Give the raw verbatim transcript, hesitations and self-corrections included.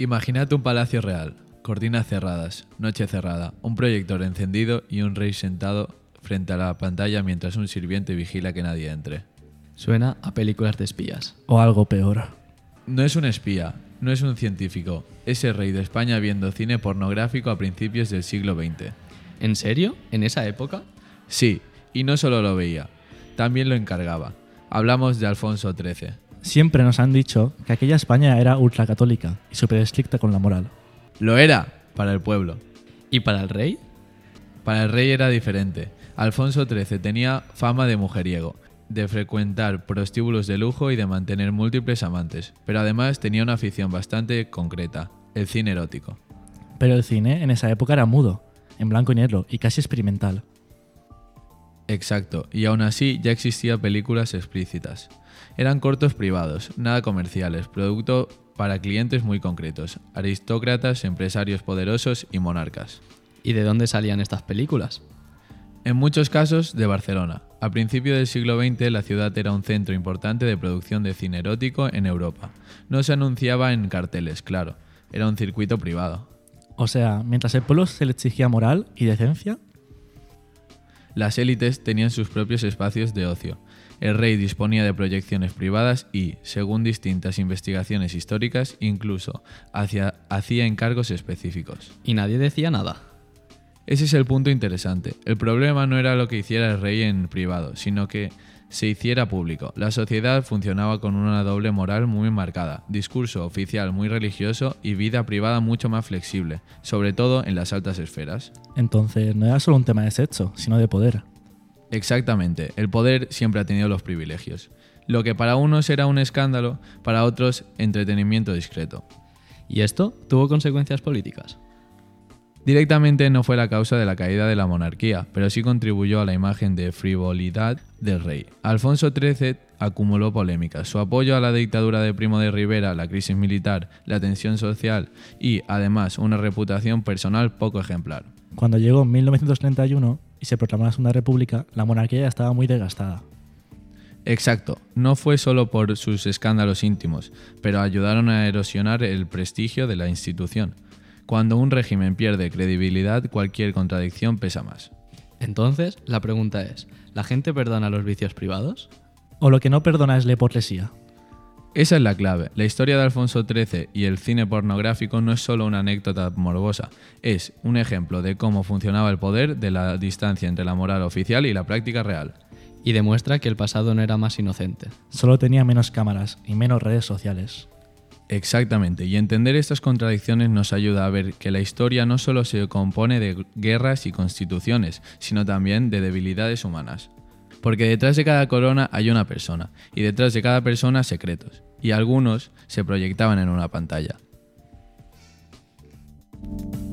Imaginad un palacio real, cortinas cerradas, noche cerrada, un proyector encendido y un rey sentado frente a la pantalla mientras un sirviente vigila que nadie entre. Suena a películas de espías. O algo peor. No es un espía, no es un científico, es el rey de España viendo cine pornográfico a principios del siglo veinte. ¿En serio? ¿En esa época? Sí, y no solo lo veía, también lo encargaba. Hablamos de Alfonso trece. Siempre nos han dicho que aquella España era ultracatólica y súper estricta con la moral. Lo era para el pueblo. ¿Y para el rey? Para el rey era diferente. Alfonso trece tenía fama de mujeriego, de frecuentar prostíbulos de lujo y de mantener múltiples amantes, pero además tenía una afición bastante concreta, el cine erótico. Pero el cine en esa época era mudo, en blanco y negro y casi experimental. Exacto, y aún así ya existían películas explícitas. Eran cortos privados, nada comerciales, producto para clientes muy concretos, aristócratas, empresarios poderosos y monarcas. ¿Y de dónde salían estas películas? En muchos casos, de Barcelona. A principios del siglo veinte, la ciudad era un centro importante de producción de cine erótico en Europa. No se anunciaba en carteles, claro, era un circuito privado. O sea, mientras el pueblo se le exigía moral y decencia, las élites tenían sus propios espacios de ocio. El rey disponía de proyecciones privadas y, según distintas investigaciones históricas, incluso hacia, hacía encargos específicos. ¿Y nadie decía nada? Ese es el punto interesante. El problema no era lo que hiciera el rey en privado, sino que se hiciera público. La sociedad funcionaba con una doble moral muy marcada, discurso oficial muy religioso y vida privada mucho más flexible, sobre todo en las altas esferas. entonces no era solo un tema de sexo, sino de poder. Exactamente, el poder siempre ha tenido los privilegios. Lo que para unos era un escándalo, para otros entretenimiento discreto. ¿Y esto tuvo consecuencias políticas? Directamente no fue la causa de la caída de la monarquía, pero sí contribuyó a la imagen de frivolidad del rey. Alfonso trece acumuló polémicas. Su apoyo a la dictadura de Primo de Rivera, la crisis militar, la tensión social y, además, una reputación personal poco ejemplar. Cuando llegó mil novecientos treinta y uno y se proclamó la Segunda República, la monarquía ya estaba muy desgastada. Exacto, no fue solo por sus escándalos íntimos, pero ayudaron a erosionar el prestigio de la institución. Cuando un régimen pierde credibilidad, cualquier contradicción pesa más. Entonces, la pregunta es, ¿la gente perdona los vicios privados? O lo que no perdona es la hipocresía. Esa es la clave. La historia de Alfonso trece y el cine pornográfico no es solo una anécdota morbosa, es un ejemplo de cómo funcionaba el poder, de la distancia entre la moral oficial y la práctica real. Y demuestra que el pasado no era más inocente. Solo tenía menos cámaras y menos redes sociales. Exactamente, y entender estas contradicciones nos ayuda a ver que la historia no solo se compone de guerras y constituciones, sino también de debilidades humanas. Porque detrás de cada corona hay una persona, y detrás de cada persona secretos, y algunos se proyectaban en una pantalla.